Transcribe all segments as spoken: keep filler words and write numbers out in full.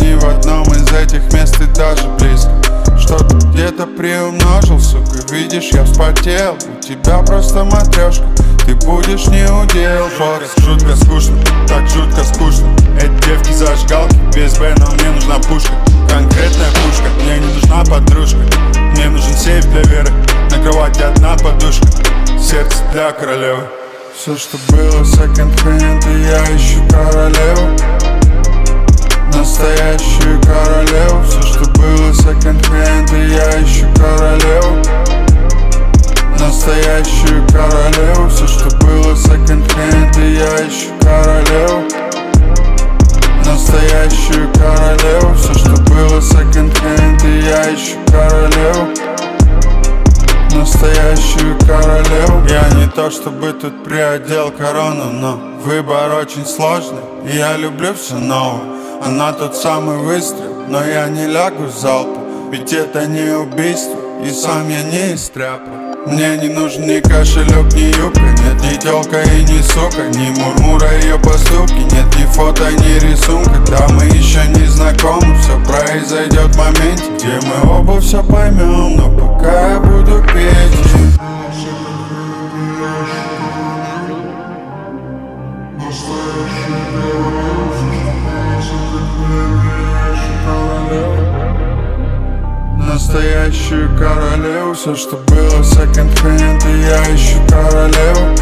ни в одном из этих мест и даже близко. Что-то где-то приумножил, сука. Видишь, я вспотел, у тебя просто матрешка. Ты будешь не удел. Фокс, жутко скучно, так жутко скучно. Эти девки зажигалки, без Б, но мне нужна пушка. Конкретная пушка, мне не нужна подружка. Мне нужен сейф для веры, на кровати одна подушка. Сердце для королевы. Все, что было секонд-хенд, и я ищу королеву. Настоящую королеву. Все, что было секонд-хенд, и я ищу королеву. Настоящую королеву. Все, что было секонд-хенд, и я ищу королеву. Настоящую королеву. Все, что было секонд-хенд, и я ищу королеву. Настоящую королеву. Я не то чтобы тут приодел корону, но выбор очень сложный, и я люблю все новое. Она тот самый выстрел, но я не лягу в залпу, ведь это не убийство, и сам я не из тряпа. Мне не нужен ни кошелек, ни юбка, нет ни тёлка и ни сука, ни мурмура ее поступки, нет ни фото, ни рисунка. Да мы еще не знакомы, все произойдет в моменте, где мы оба все поймем, но пока я буду петь. Настоящую королеву. Все, что было секонд-хенд, и я ищу королеву.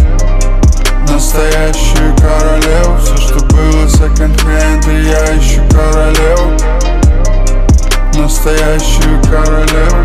Настоящую королеву. Все, что было секонд-хенд, и я ищу королеву. Настоящую королеву.